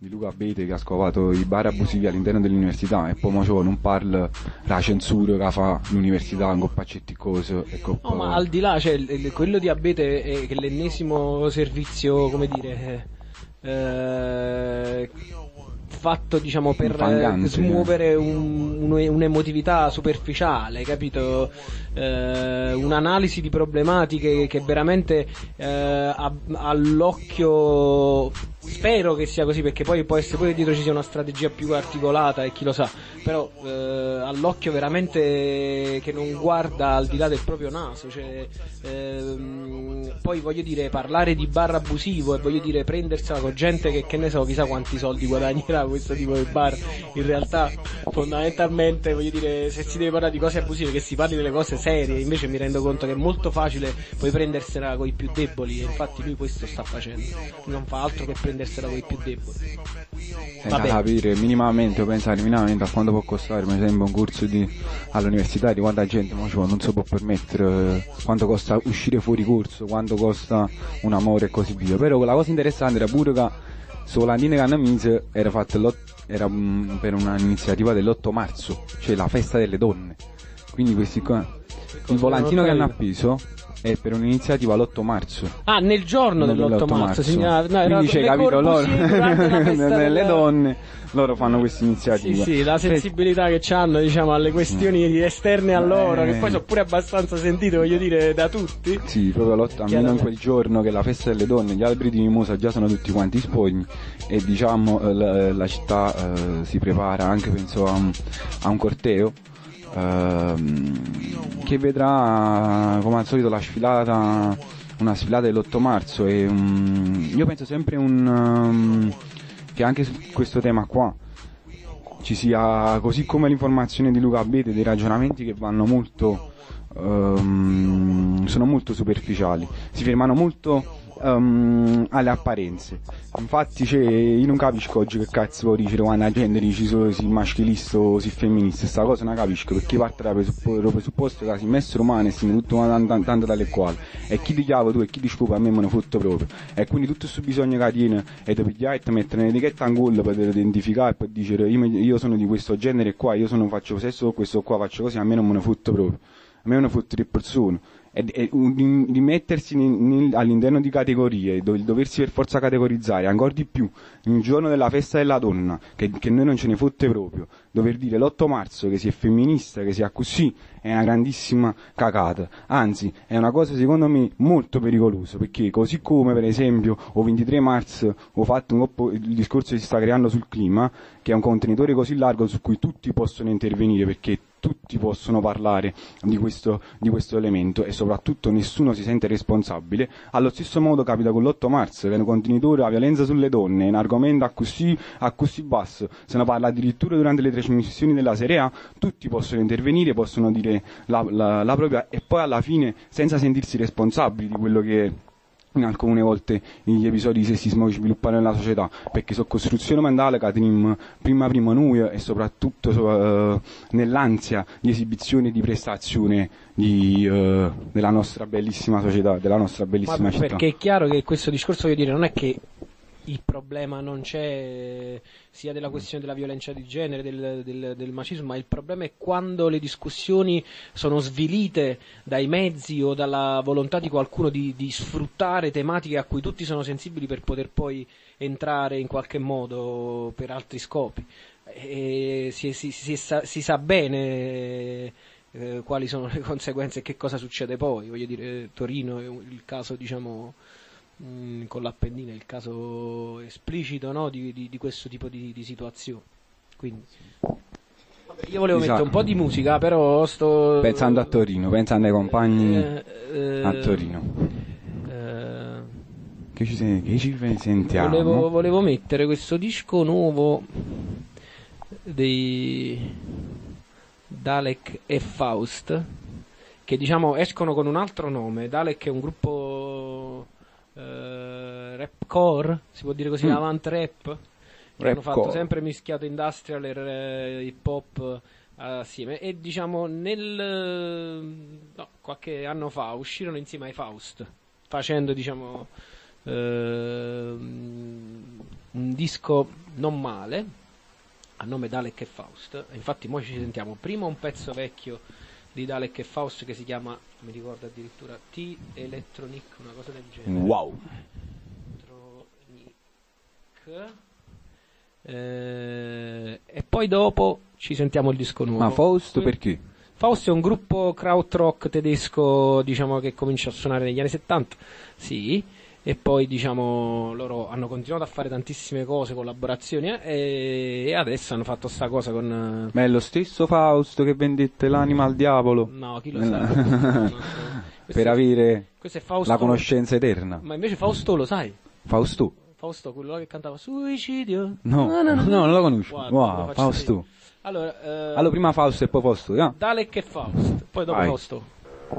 di Luca Abete che ha scovato i bar abusivi all'interno dell'università e poi non parla la censura che fa l'università con paccetti cose e no, ma al di là, cioè, quello di Abete è che l'ennesimo servizio, come dire, fatto diciamo per smuovere un'emotività superficiale, capito? Un'analisi di problematiche che veramente all'occhio, spero che sia così, perché poi può essere pure dietro ci sia una strategia più articolata e chi lo sa, però all'occhio veramente che non guarda al di là del proprio naso, cioè, poi voglio dire, parlare di bar abusivo e voglio dire prendersela con gente che ne so, chissà quanti soldi guadagnerà questo tipo di bar, in realtà fondamentalmente voglio dire, se si deve parlare di cose abusive che si parli delle cose serie, invece mi rendo conto che è molto facile poi prendersela con i più deboli, e infatti lui questo sta facendo, non fa altro che prendersela con i più deboli. Senza capire minimamente o pensare minimamente a quanto può costare per esempio un corso all'università, di quanta gente non si può permettere, quanto costa uscire fuori corso, quanto costa un amore e così via. Però la cosa interessante era pure che Solandine che hanno messo era fatto era per un'iniziativa dell'8 marzo, cioè la festa delle donne, quindi questi qua, il volantino che hanno appeso è per un'iniziativa l'8 marzo. Ah, nel giorno dell'8 marzo. Quindi c'è capito loro nelle donne, loro fanno questa iniziativa. Sì, la sensibilità che hanno, diciamo, alle questioni esterne a loro, che poi sono pure abbastanza sentite, voglio dire, da tutti. Sì, proprio almeno in quel giorno che è la festa delle donne, gli alberi di mimosa già sono tutti quanti spogni e diciamo la città si prepara anche, penso, a un corteo che vedrà come al solito una sfilata dell'8 marzo e io penso sempre che anche su questo tema qua ci sia, così come l'informazione di Luca Abete, dei ragionamenti che vanno molto sono molto superficiali, si fermano molto alle apparenze. Infatti io non capisco oggi che cazzo vuol dire quando la gente dice si maschilista o si femminista, sta cosa non capisco, perché parte dal presupposto che si essere umano e si tutto tanto tale e quale, e chi ti chiama tu e chi ti scopa a me me ne fotto proprio, e quindi tutto questo bisogno che tiene e ti pigliare e ti mettere un'etichetta in gol per identificare e per dire io sono di questo genere qua, faccio sesso con questo qua, faccio così, a me non me ne fotto proprio, a me me ne fotto di persone. E di mettersi all'interno di categorie, doversi per forza categorizzare ancora di più il giorno della festa della donna, che noi non ce ne fotte proprio, dover dire l'8 marzo che si è femminista, che si è così, è una grandissima cagata, anzi è una cosa secondo me molto pericolosa, perché così come per esempio o 23 marzo ho fatto il discorso che si sta creando sul clima, che è un contenitore così largo su cui tutti possono intervenire, perché tutti possono parlare di questo elemento e soprattutto nessuno si sente responsabile. Allo stesso modo capita con l'8 marzo, che è un contenitore, la violenza sulle donne, è un argomento a così basso, se ne parla addirittura durante le trasmissioni della Serie A, tutti possono intervenire, possono dire la propria e poi alla fine senza sentirsi responsabili di quello che in alcune volte gli episodi di sessismo che sviluppano nella società, perché sono costruzione mentale che teniamo prima noi e soprattutto nell'ansia di esibizione e di prestazione della nostra bellissima società, della nostra bellissima città. Perché è chiaro che questo discorso, voglio dire, non è che il problema non c'è sia della questione della violenza di genere, del macismo, ma il problema è quando le discussioni sono svilite dai mezzi o dalla volontà di qualcuno di sfruttare tematiche a cui tutti sono sensibili per poter poi entrare in qualche modo per altri scopi. E si sa bene quali sono le conseguenze e che cosa succede poi. Voglio dire, Torino è il caso, diciamo, con l'Appennina, il caso esplicito, no, di questo tipo di situazione. Quindi io volevo mettere un po' di musica, però sto pensando a Torino, pensando ai compagni a Torino. Che ci sentiamo? Volevo mettere questo disco nuovo dei Dalek e Faust, che diciamo escono con un altro nome. Dalek è un gruppo rapcore, si può dire così, avant rap, che hanno fatto sempre mischiato industrial e hip hop assieme, e diciamo qualche anno fa uscirono insieme ai Faust facendo, diciamo, un disco non male, a nome Dalek e Faust. Infatti noi ci sentiamo prima un pezzo vecchio di Dalek e Faust che si chiama, mi ricordo addirittura, T-Electronic, una cosa del genere. Wow. E poi dopo ci sentiamo il disco nuovo. Ma Faust perché? Faust è un gruppo krautrock tedesco, diciamo, che comincia a suonare negli anni 70, sì, e poi diciamo loro hanno continuato a fare tantissime cose, collaborazioni, e adesso hanno fatto sta cosa con... Ma è lo stesso Faust che vendette l'anima al diavolo? No, chi lo sa? No, so. Per avere questo è Fausto, la conoscenza eterna. ma invece Fausto lo sai? Fausto? Fausto, quello là che cantava Suicidio? No, non lo conosco. Guarda, Wow, lo faccio Fausto. Allora, Prima Fausto e poi Fausto, yeah? Dalek e Faust, poi dopo Vai. Fausto.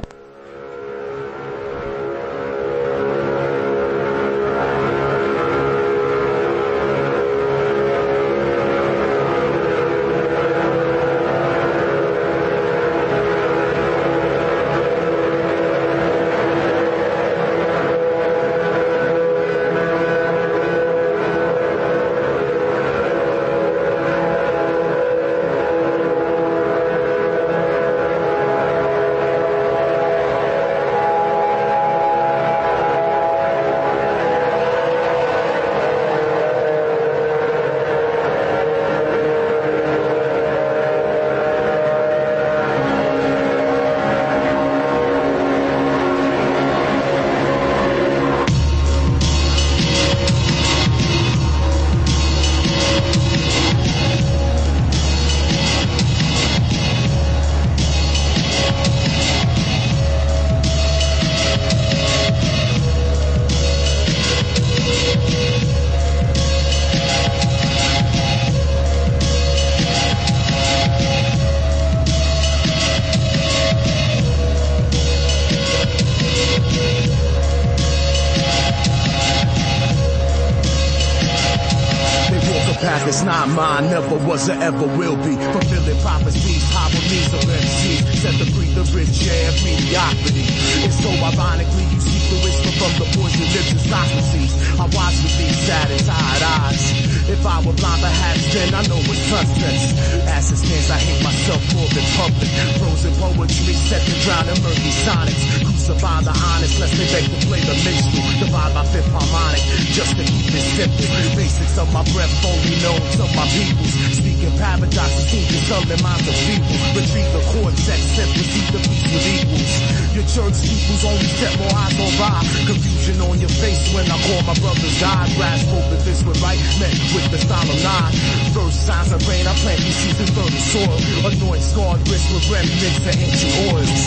path is not mine, never was or ever will be. Fulfilling prophecies, harmonies of MCs, set to breathe the rich air of mediocrity. It's so ironically you seek the whisper from the poison lips of Socrates. I watch with these sad and tired eyes. If I were blind perhaps then I know it's substance. As it stands I hate myself more than public. Frozen poetry set to drown in murky sonics. Crucify the honest lest they beg to play the minstrel. Divide my fifth harmonic just to keep it simple. Basics of my breath only known to my peoples. Speaking paradoxes seem to dull their minds of people. Retrieve the cortex and proceed to peace with equals. Your church peoples only set more eyes on ride. Confusion on your face when I call my brothers God. Grasp open this with right met with the solemn nine. First signs of rain I plant these seeds in fertile soil. Anoint scarred wrists with remnants of ancient oils.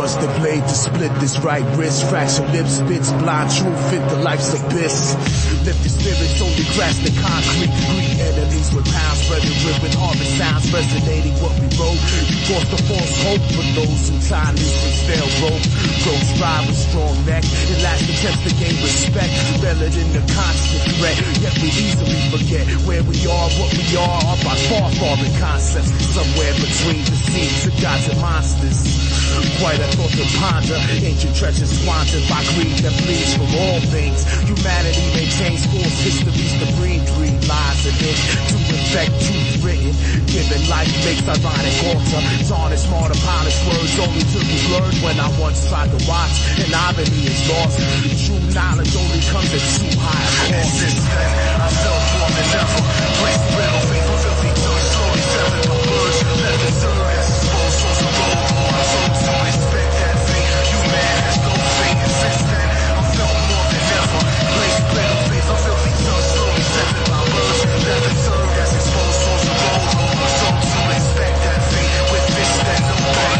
once the blade to split this right wrist. Fracture lips, spits, blind truth, fit the life's abyss. Lift the spirits, only grasp the concrete. Greet enemies with pounds, spreading ribbon, harvest sounds, resonating what we wrote. You forced the false hope for those who tie loose with stale rope. Grow strive with strong neck, and last attempts to gain respect. Valid in the constant threat, yet we easily forget where we are, what we are by far foreign concepts. Somewhere between the seeds of gods and monsters. Quite a thought to ponder, ancient treasures squandered by greed that bleeds from all things. Humanity maintains false histories to breed lies in it, to infect truth written. Given life makes ironic altar, tarnish martyr polished words only to be blurred. When I once tried to watch, and irony is lost. True knowledge only comes at too high a cost. Since then, I felt more than ever. Placed brittle, faithful, filthy touch, slowly severed my words. Left in service, exposed, source of gold. My soul to respect that fate. Human has no fate. And since then, I felt more than ever. Placed brittle, faithful, filthy touch, slowly severed my words. Left in service, exposed, source of gold. My soul to respect that fate. With this, then no way.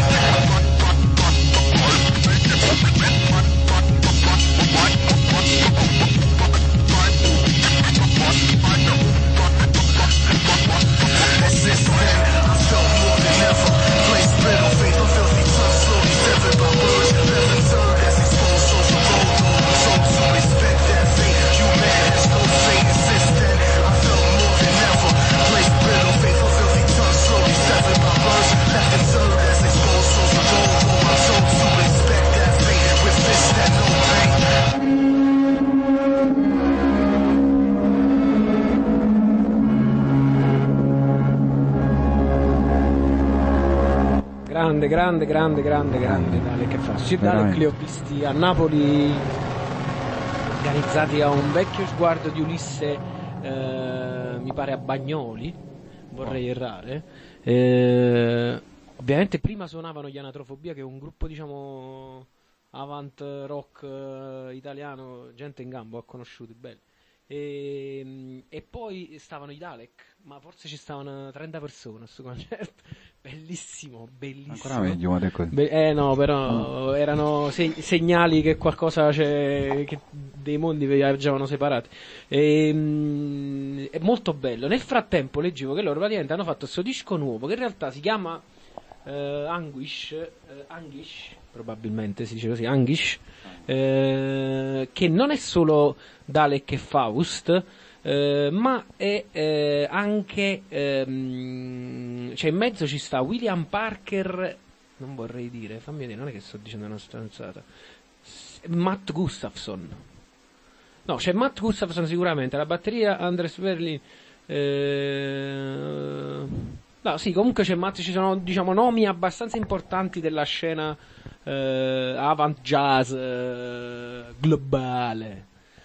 Since then, I felt more than ever. Placed brittle, faithful, filthy touch, slowly severed by words. Left in third as exposed, souls of gold. So to respect that fate, human has no fate. And since then, I felt more than ever. Placed brittle, faithful, filthy touch, slowly severed by words. Left in third as exposed, souls of gold. So to respect that fate, with this, that no pain. Grande Dalek che fa. Sì, Dalek li ho visti a Napoli organizzati a un vecchio sguardo di Ulisse, mi pare a Bagnoli, vorrei errare. Ovviamente prima suonavano gli Anatrofobia, che è un gruppo diciamo avant rock italiano, gente in gambo, ho conosciuti, belli. E poi stavano i Dalek, ma forse ci stavano 30 persone a questo concerto. Bellissimo. Ancora meglio, ma no, però erano segnali che qualcosa c'è, che dei mondi viaggiavano separati. È molto bello. Nel frattempo leggevo che loro praticamente hanno fatto questo disco nuovo, che in realtà si chiama Anguish, probabilmente si dice così, Anguish, che non è solo Dalek e Faust, ma è anche cioè in mezzo ci sta William Parker, non vorrei dire, fammi vedere, non è che sto dicendo una stronzata, Matt Gustafson, no, c'è Matt Gustafson sicuramente, la batteria Andres Berlin, no, sì, comunque ci sono diciamo nomi abbastanza importanti della scena avant jazz globale.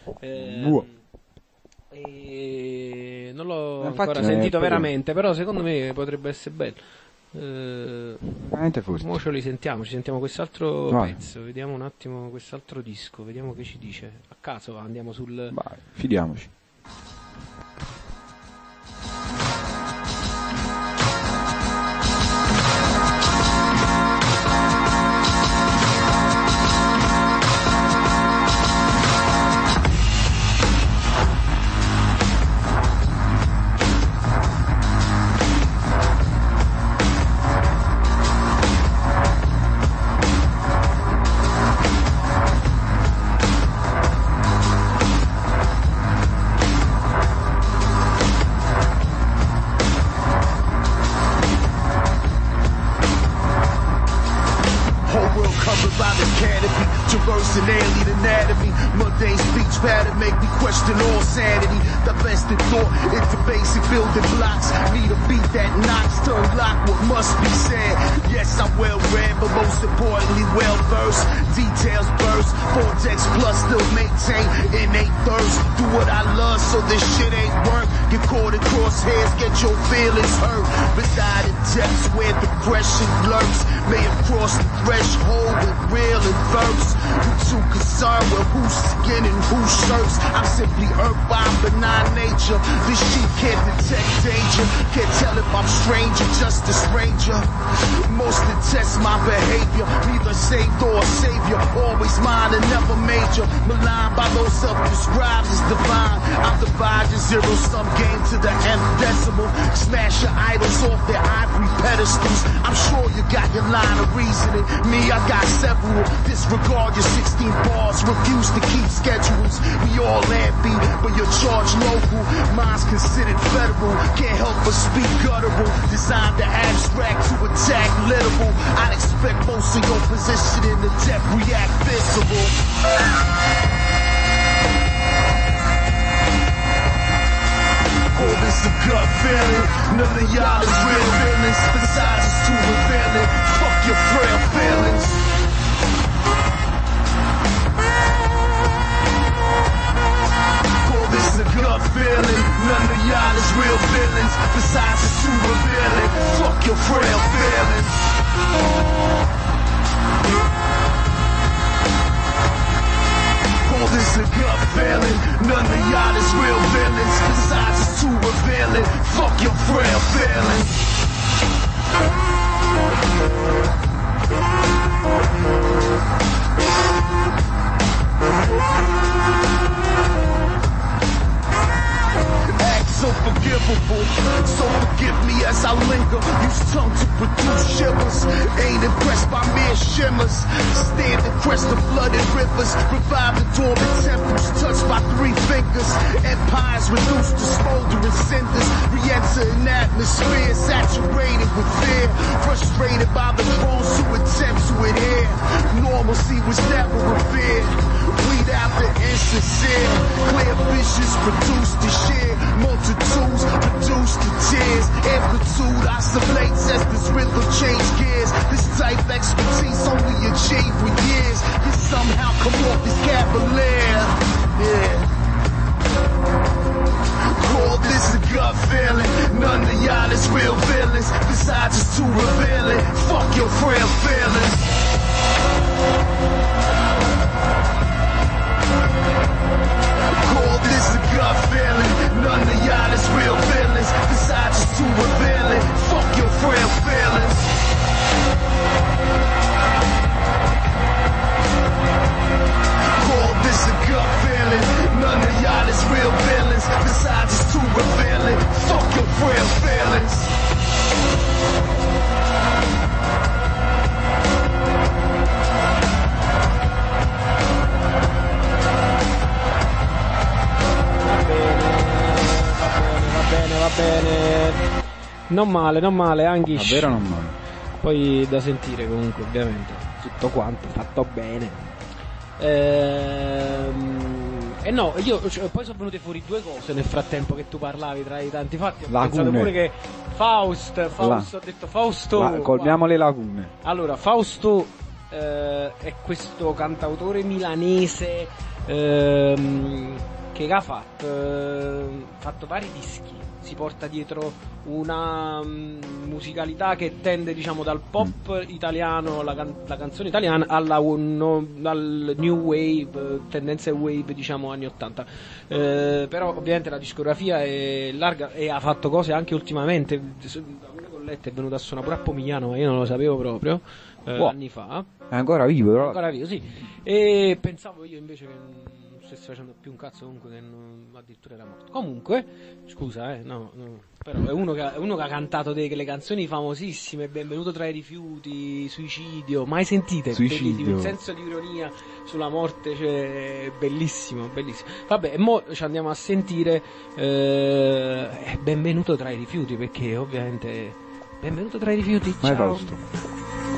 E non l'ho ancora sentito veramente, però secondo me potrebbe essere bello. Veramente forse. Mo ci sentiamo quest'altro pezzo, vediamo un attimo quest'altro disco, vediamo che ci dice. A caso andiamo sul... Vai, fidiamoci. An alien anatomy, mundane speech pattern make me question all sanity. The best in thought into basic building blocks. Need a beat that knocks to unlock what must be said. Yes, I'm well read, but most importantly well versed. Details burst, Vortex Plus still maintain innate thirst. Do what I love, so this shit ain't work. Get caught in crosshairs, get your feelings hurt. Reside in depths where depression lurks. May have crossed the threshold with real and verse. You too concerned with whose skin and whose shirts. I'm simply earth by benign nature. This sheep can't detect danger, can't tell if I'm strange or just a stranger. Most detest my behavior, neither saved or a savior. Always mine and never major. Maligned by those self-described as divine. I'll divide your zero-sum game to the nth decimal. Smash your idols off their ivory pedestals. I'm sure you got your line of reasoning. Me, I got several. Disregard your 16 bars, refuse to keep schedules. We all land-B, but you're charged local. Mine's considered federal. Can't help but speak guttural. Designed to abstract to attack literal. I'd expect most of your positioning to depth react visible. Oh, this a gut feeling. None of y'all is real villains. Besides, it's too revealing. Fuck your frail feelings. Oh, this a gut feeling. None of y'all is real villains. Besides, it's too revealing. Fuck your frail feelings. Oh, this a gut feeling. None of y'all is real villains. Besides, it's too revealing. Fuck your frail feelings. Act so forgivable, so forgive me as I linger. Use tongue to produce shivers. Ain't impressed by mere shimmers. Stand and crest the flooded rivers. Revive the dormant temples touched by 3 fingers. Empires reduced to smoldering cinders. Re-enter an atmosphere saturated with fear. Frustrated by the trolls who attempt to adhere. Normalcy was never revered. Weed out the insincere. Clear visions produced to share. Multitudes reduced to tears. Amplitude oscillates as this rhythm change gears. This type expertise only achieved with years. Can somehow come off as cavalier. Yeah. Call this a gut feeling. None of y'all is real villains. Besides, it's too revealing. Fuck your frail feelings. Call this a gut feeling. None of y'all is real villains. Besides, it's too revealing. Fuck your frail feelings. Call this a gut feeling. None of y'all is real villains. Besides, it's too revealing. Fuck your frail feelings. Va bene. Non male, Anghish. Davvero non male. Poi da sentire comunque, ovviamente. Tutto quanto, fatto bene. No, poi sono venute fuori 2 cose nel frattempo che tu parlavi tra i tanti fatti. Ho pensato pure che Faust, ho detto Fausto. Colmiamo le lacune. Allora, Fausto è questo cantautore milanese che ha fatto vari dischi. Si porta dietro una musicalità che tende, diciamo, dal pop italiano, la canzone italiana, al new wave, tendenze wave, diciamo, anni 80. Però ovviamente la discografia è larga e ha fatto cose anche ultimamente. Da quello che ho letto è venuto a suonare pure a Pomigliano, ma io non lo sapevo proprio, anni fa. È ancora vivo, però. Ancora vivo, sì. E pensavo io invece che stesse facendo più un cazzo, comunque, che addirittura era morto. Comunque, scusa, no, però è uno che ha cantato delle canzoni famosissime. Benvenuto tra i rifiuti, Suicidio, mai sentite? Suicidio. Il senso di ironia sulla morte, cioè, bellissimo. Vabbè, mo ci andiamo a sentire Benvenuto tra i rifiuti, perché ovviamente Benvenuto tra i rifiuti. Ciao. Fausto.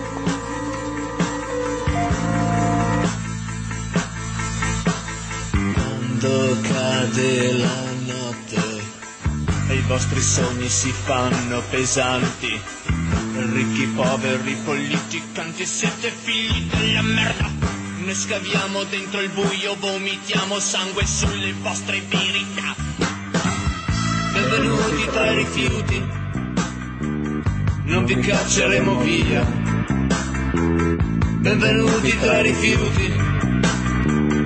Quando cade la notte e i vostri sogni si fanno pesanti, ricchi, poveri, politicanti, siete figli della merda. Ne scaviamo dentro il buio, vomitiamo sangue sulle vostre verità. Benvenuti tra i rifiuti, non vi cacceremo via. Benvenuti tra i rifiuti,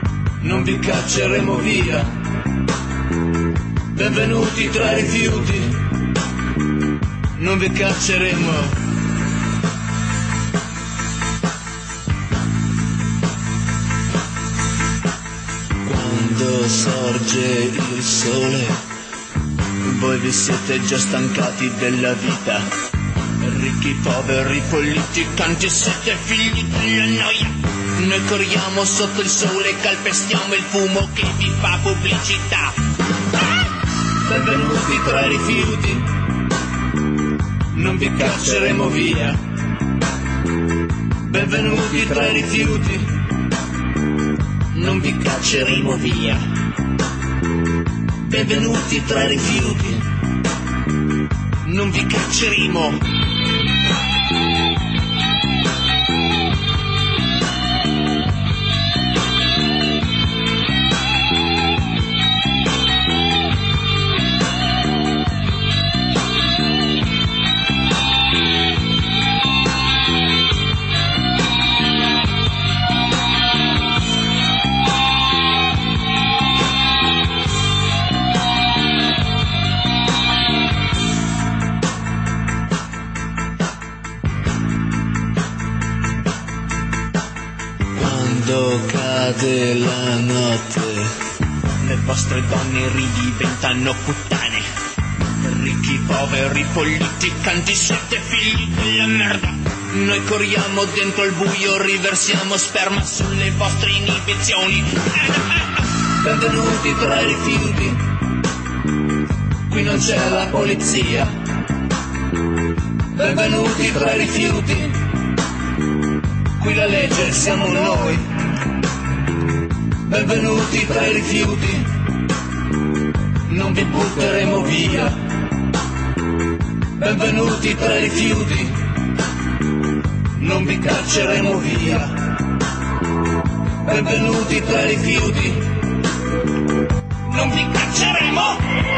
non vi cacceremo via. Benvenuti tra i rifiuti, non vi cacceremo. Quando sorge il sole, voi vi siete già stancati della vita. Ricchi, poveri, politicanti, siete figli della noia. Noi corriamo sotto il sole e calpestiamo il fumo che vi fa pubblicità. Benvenuti tra i rifiuti, non vi cacceremo via. Benvenuti tra i rifiuti, non vi cacceremo via. Benvenuti tra i rifiuti, non vi cacceremo. Quando cade la notte, le vostre donne ridiventano puttane. Ricchi, poveri, politicanti, siete figli della merda. Noi corriamo dentro il buio, riversiamo sperma sulle vostre inibizioni. Benvenuti tra i rifiuti, qui non c'è la polizia. Benvenuti tra i rifiuti, qui la legge siamo noi. Benvenuti tra i rifiuti, non vi butteremo via. Benvenuti tra i rifiuti, non vi cacceremo via. Benvenuti tra i rifiuti, non vi cacceremo.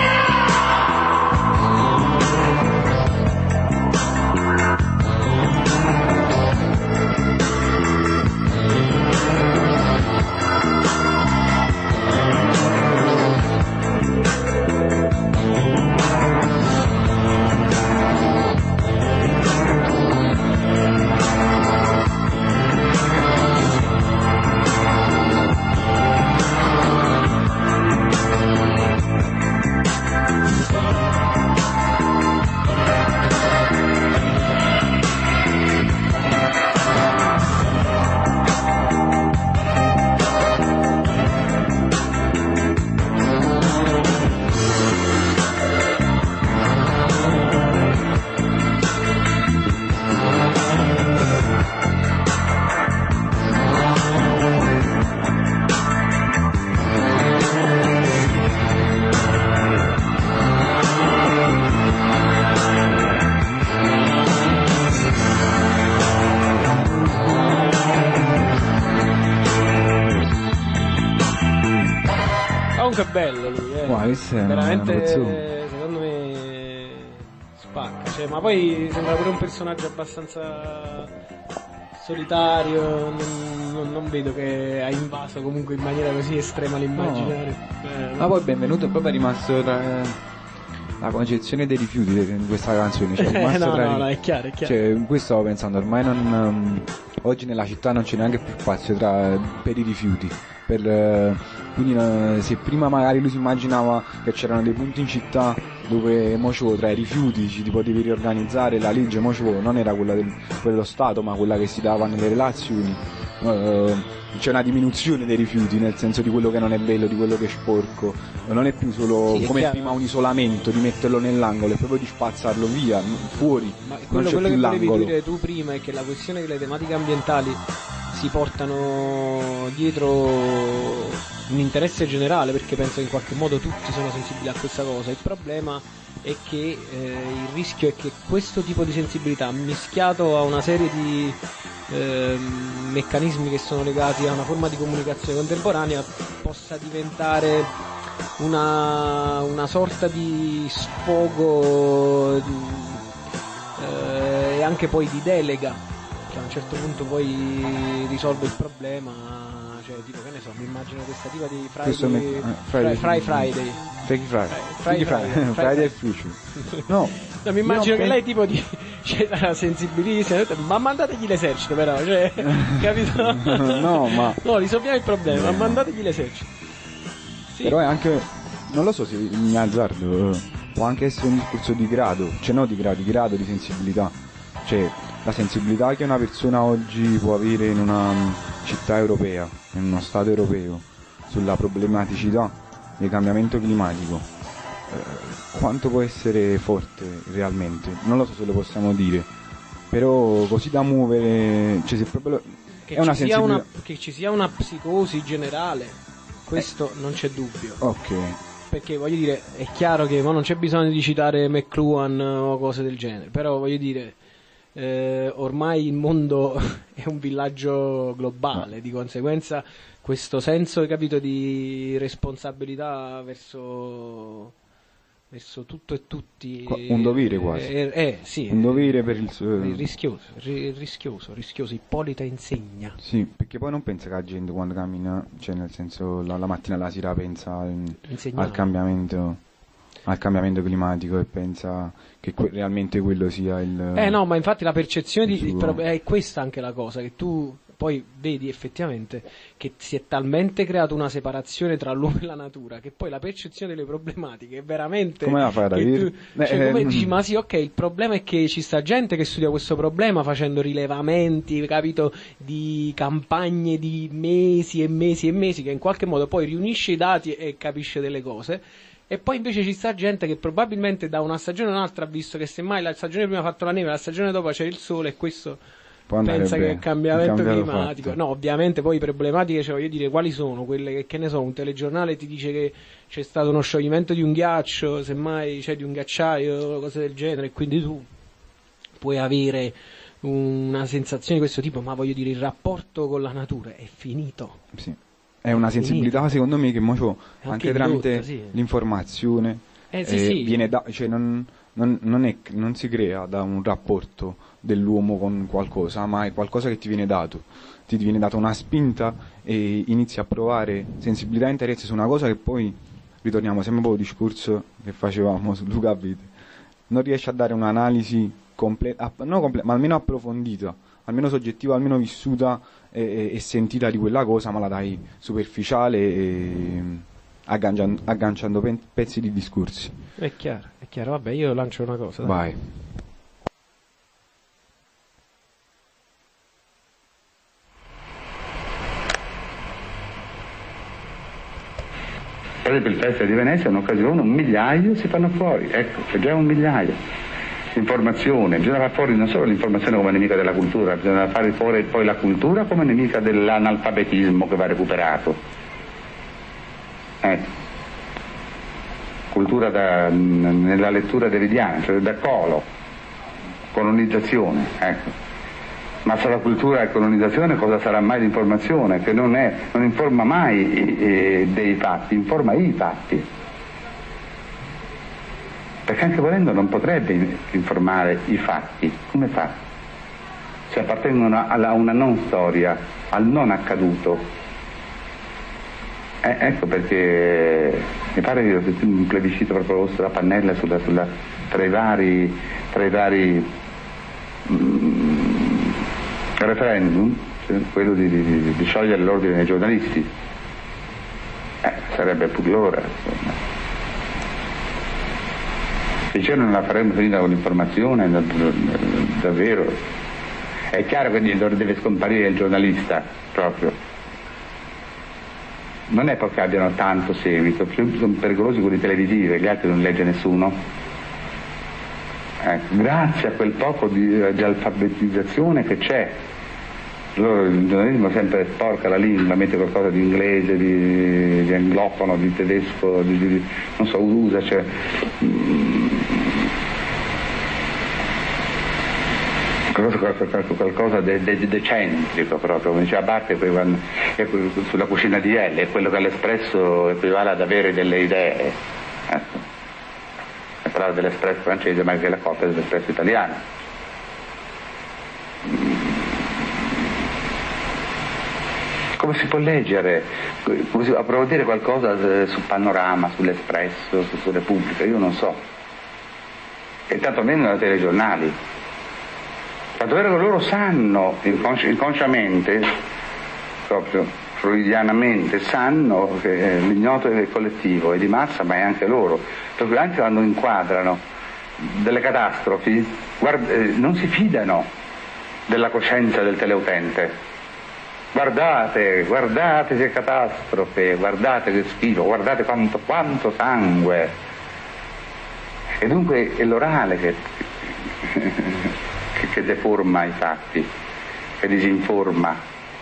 Comunque è bello lui, veramente secondo me spacca, cioè, ma poi sembra pure un personaggio abbastanza solitario, non vedo che ha invaso comunque in maniera così estrema l'immaginario. Ma poi Benvenuto è proprio rimasto tra la concezione dei rifiuti in questa canzone, cioè, no, è chiaro. Cioè, questo stavo pensando, ormai oggi nella città non c'è neanche più spazio per i rifiuti. Quindi se prima magari lui si immaginava che c'erano dei punti in città dove tra i rifiuti ci ti potevi riorganizzare, la legge non era quella dello Stato ma quella che si dava nelle relazioni. C'è una diminuzione dei rifiuti, nel senso di quello che non è bello, di quello che è sporco, non è più solo come prima un isolamento, di metterlo nell'angolo, è proprio di spazzarlo via, fuori. Ma non c'è quello più che l'angolo. volevi dire tu prima è che la questione delle tematiche ambientali si portano dietro un interesse generale, perché penso che in qualche modo tutti sono sensibili a questa cosa. Il problema è che il rischio è che questo tipo di sensibilità, mischiato a una serie di meccanismi che sono legati a una forma di comunicazione contemporanea, possa diventare una sorta di sfogo e anche poi di delega che a un certo punto poi risolve il problema, cioè tipo che ne so, mi immagino questa tipa di Friday Future. No, mi immagino che lei tipo c'è la sensibilissima, ma mandategli l'esercito però, cioè, capito? No, risolviamo il problema, ma mandategli l'esercito. Sì. Però è anche, non lo so se mi azzardo, può anche essere un discorso di grado, cioè no di grado di sensibilità, cioè la sensibilità che una persona oggi può avere in una città europea, in uno stato europeo, sulla problematicità del cambiamento climatico, quanto può essere forte realmente, non lo so se lo possiamo dire, però così da muovere, cioè se proprio che è una sensibilità... che ci sia una psicosi generale, questo non c'è dubbio. Ok. Perché voglio dire, è chiaro che non c'è bisogno di citare McLuhan o cose del genere, però voglio dire, ormai il mondo è un villaggio globale, di conseguenza questo senso, capito, di responsabilità verso tutto e tutti, un dovere quasi, sì, un dovere per il rischioso. Ippolita insegna. Sì, perché poi non pensa che la gente quando cammina, cioè nel senso la mattina alla sera pensa al cambiamento climatico e pensa che realmente quello sia il... no, ma infatti la percezione è questa anche la cosa, che tu poi vedi effettivamente che si è talmente creata una separazione tra l'uomo e la natura che poi la percezione delle problematiche è veramente... Come la fai da dire? Come dici, ma sì, ok, il problema è che ci sta gente che studia questo problema facendo rilevamenti, capito, di campagne di mesi e mesi e mesi, che in qualche modo poi riunisce i dati e capisce delle cose. E poi invece ci sta gente che probabilmente da una stagione a un'altra ha visto che semmai la stagione prima ha fatto la neve, la stagione dopo c'era il sole e questo pensa che è cambiamento climatico. Fatto. No, ovviamente poi problematiche, cioè voglio dire, quali sono quelle che ne so, un telegiornale ti dice che c'è stato uno scioglimento di un ghiaccio, semmai c'è di un ghiacciaio, cose del genere, e quindi tu puoi avere una sensazione di questo tipo, ma voglio dire, il rapporto con la natura è finito. Sì. È una sensibilità secondo me che mo c'ho anche tramite l'informazione, viene cioè non si crea da un rapporto dell'uomo con qualcosa, ma è qualcosa che ti viene dato, una spinta e inizi a provare sensibilità e interesse su una cosa che poi, ritorniamo sempre un po' al discorso che facevamo su Luca Vite, non riesci a dare un'analisi completa, ma almeno approfondita, almeno soggettiva, almeno vissuta e sentita di quella cosa, ma la dai superficiale e agganciando pezzi di discorsi. È chiaro, vabbè, io lancio una cosa. Dai. Vai. Per esempio il Festival di Venezia è un'occasione, 1 migliaio si fanno fuori, ecco, c'è già 1 migliaio. Informazione, bisogna fare fuori non solo l'informazione come nemica della cultura, bisogna fare fuori poi la cultura come nemica dell'analfabetismo che va recuperato. Ecco. Cultura nella lettura deridiana, cioè da colonizzazione, ecco. Ma se la cultura è colonizzazione, cosa sarà mai l'informazione? Che non informa mai dei fatti, informa i fatti. Perché anche volendo non potrebbe informare i fatti. Come fa? Se appartengono a una non storia, al non accaduto. Ecco perché mi pare che un plebiscito proposto da Pannella tra i vari referendum, cioè quello di sciogliere l'ordine dei giornalisti, sarebbe pur l'ora, insomma. Se non la faremo finita con l'informazione, davvero. È chiaro che deve scomparire il giornalista, proprio. Non è perché abbiano tanto seguito, sono pericolosi quelli televisivi, gli altri non legge nessuno. Grazie a quel poco di alfabetizzazione che c'è. Allora, il giornalismo sempre sporca la lingua, mette qualcosa di inglese, di anglofono, di tedesco, non so, usa, cioè, qualcosa di decentrico proprio, come diceva Barthes sulla cucina di L, è quello che all'Espresso equivale ad avere delle idee. Ecco. E parlare dell'Espresso francese, ma anche la copia dell'Espresso italiano. come si può leggere, come si può approfondire qualcosa su Panorama, sull'Espresso, su Repubblica, io non so, e tanto meno nei telegiornali. Tanto vero che loro sanno inconsciamente, proprio freudianamente, sanno che l'ignoto è collettivo, è di massa, ma è anche loro, per cui anche quando inquadrano delle catastrofi non si fidano della coscienza del teleutente. Guardate che catastrofe, guardate che schifo, guardate quanto sangue. E dunque è l'orale che deforma i fatti, che disinforma,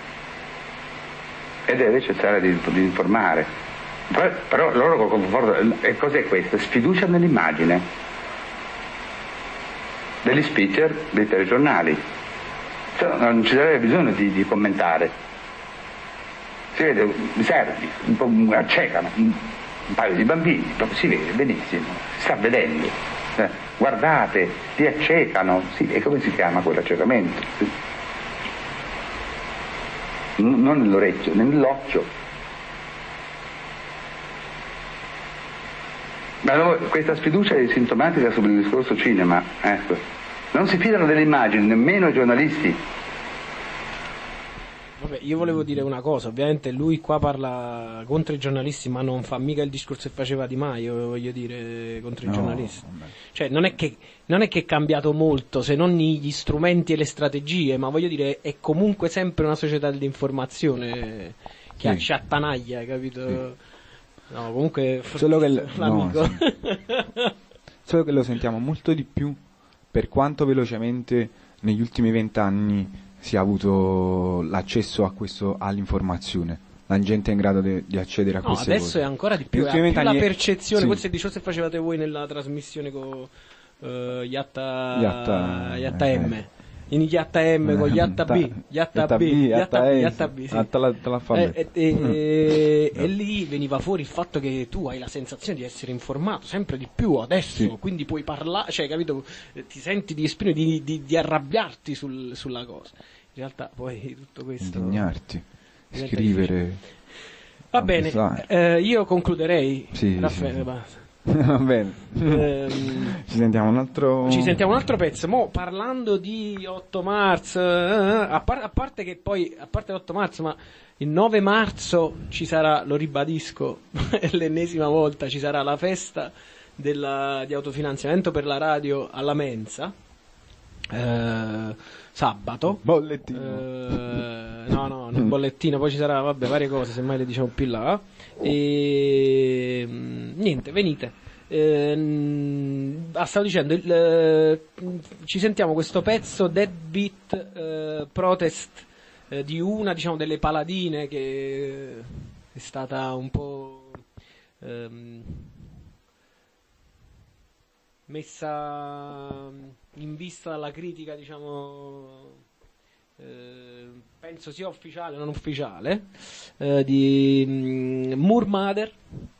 e deve cessare di informare. Però loro confortano, e cos'è questo? Sfiducia nell'immagine degli speaker dei telegiornali. Non ci sarebbe bisogno di commentare. Si vede i servi, un po' accecano, un paio di bambini, proprio si vede benissimo, si sta vedendo. Guardate, li accecano, sì, e come si chiama quell'accecamento? Non nell'orecchio, nell'occhio. Ma questa sfiducia è sintomatica sul discorso cinema, ecco. Non si fidano delle immagini, nemmeno i giornalisti. Vabbè, io volevo dire una cosa, ovviamente lui qua parla contro i giornalisti, ma non fa mica il discorso che faceva Di Maio, voglio dire, contro i giornalisti. Vabbè. Cioè, non è che è cambiato molto, se non gli strumenti e le strategie, ma voglio dire, è comunque sempre una società dell'informazione che acciattanaglia, capito? Sì. No, comunque solo che l'amico. Sì. Solo che lo sentiamo molto di più per quanto velocemente negli ultimi 20 anni si è avuto l'accesso a questo, all'informazione. La gente è in grado di accedere a queste adesso cose. È ancora di più, più la percezione. Sì. Questo è il discorso che facevate voi nella trasmissione con Yatta M. In Yatta M con Yatta B, Yatta B, Yatta B, e lì veniva fuori il fatto che tu hai la sensazione di essere informato sempre di più adesso, sì. Quindi puoi parlare, cioè, capito, ti senti di esprimere, di arrabbiarti sulla cosa. In realtà poi tutto questo, indignarti, scrivere. Va bene, io concluderei. Sì, Raffaele, sì. basta. Va bene. Ci sentiamo un altro pezzo. Mo parlando di 8 marzo, a parte che poi, a parte l'8 marzo, ma il 9 marzo ci sarà, lo ribadisco, l'ennesima volta, ci sarà la festa di autofinanziamento per la radio alla Mensa, sabato. Bollettino. No, non bollettino, poi ci sarà, vabbè, varie cose, semmai le diciamo più là. E niente, venite. Stavo dicendo, ci sentiamo questo pezzo Deadbeat Protest di una, diciamo, delle paladine che è stata un po' messa in vista dalla critica, diciamo, penso sia ufficiale o non ufficiale, di Moor Mother,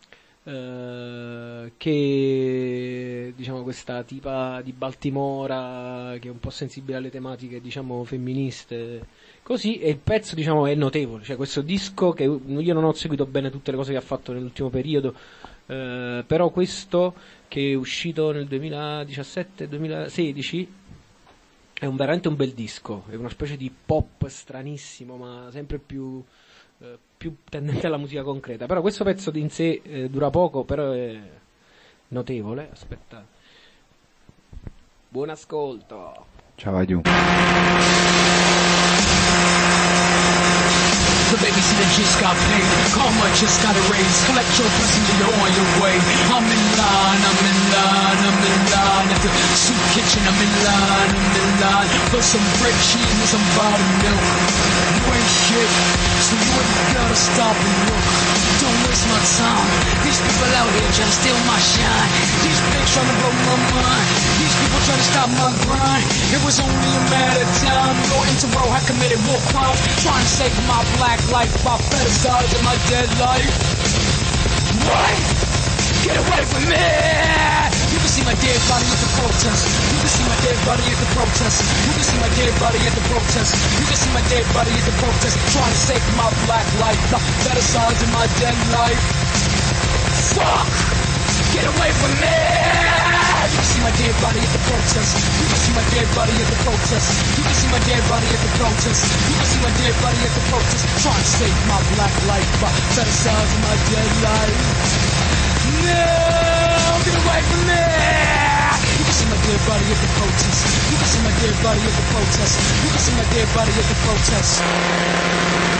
che, diciamo, questa tipa di Baltimora che è un po' sensibile alle tematiche, diciamo, femministe, così, e il pezzo, diciamo, è notevole, cioè questo disco, che io non ho seguito bene tutte le cose che ha fatto nell'ultimo periodo, però questo, che è uscito nel 2017-2016, è veramente un bel disco, è una specie di pop stranissimo, ma sempre più tendente alla musica concreta. Però questo pezzo in sé dura poco, però è notevole. Aspettate. Buon ascolto. Ciao, adieu. The babysitter just got paid. Karma just got erased. Collect your blessings and you're on your way. I'm in line at the soup kitchen. I'm in line for some bread, cheese, and some bottom milk. You ain't shit, so you ain't gotta stop and look. Don't waste my time. These people out here trying to steal my shine. These pigs trying to blow my mind. These people trying to stop my grind. It was only a matter of time. Your intero had committed war crimes, trying to save my black life by fetishizing my dead life. What? Get away from me! You can see my dead body at the protest. You can see my dead body at the protest. You can see my dead body at the protest. You can see my dead body at the protest. Trying to save my black life, the better sides of my dead life. Fuck! Get away from me! You can see my dead body at the protest. You can see my dead body at the protest. You can see my dead body at the protest. You can see my dead body at the protest. Trying to save my black life, the better sides of my dead life. No! Get away from me! You can see my dead body at the protest. You can see my dead body at the protest. You can see my dead body at the protest.